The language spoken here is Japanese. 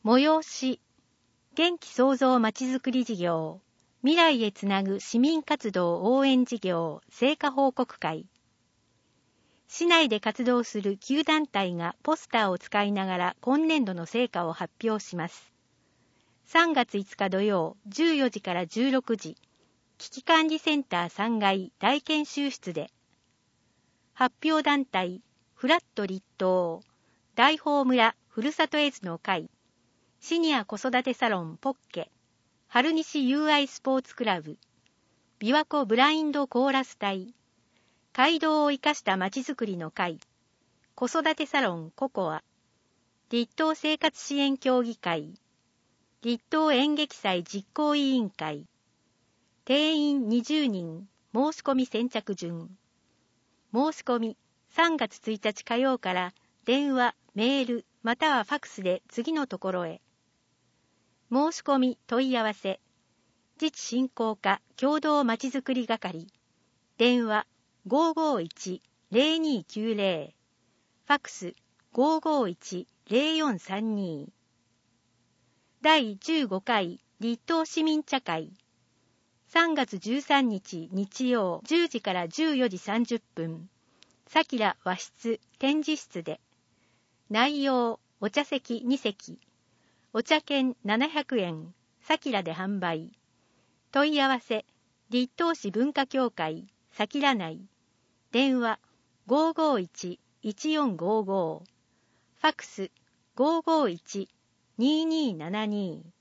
催し、元気創造まちづくり事業、未来へつなぐ市民活動応援事業成果報告会。市内で活動する9団体がポスターを使いながら今年度の成果を発表します。3月5日土曜14時から16時、危機管理センター3階大研修室で、発表団体、フラット立東、大宝村ふるさと絵図の会、シニア子育てサロンポッケ、春西 UI スポーツクラブ、琵琶湖ブラインドコーラス隊、街道を生かしたまちづくりの会、子育てサロンココア、立東生活支援協議会、立東演劇祭実行委員会、定員20人、申し込み先着順。申し込み、3月1日火曜から電話、メール、またはファクスで次のところへ。申し込み問い合わせ、自治振興課共同まちづくり係、電話551-0290、ファクス551-0432。第15回立東市民茶会、3月13日日曜10時から14時30分、さきら和室展示室で、内容お茶席2席、お茶券700円、さきらで販売。問い合わせ、立東市文化協会、さきら内。電話551-1455。ファクス551-2272。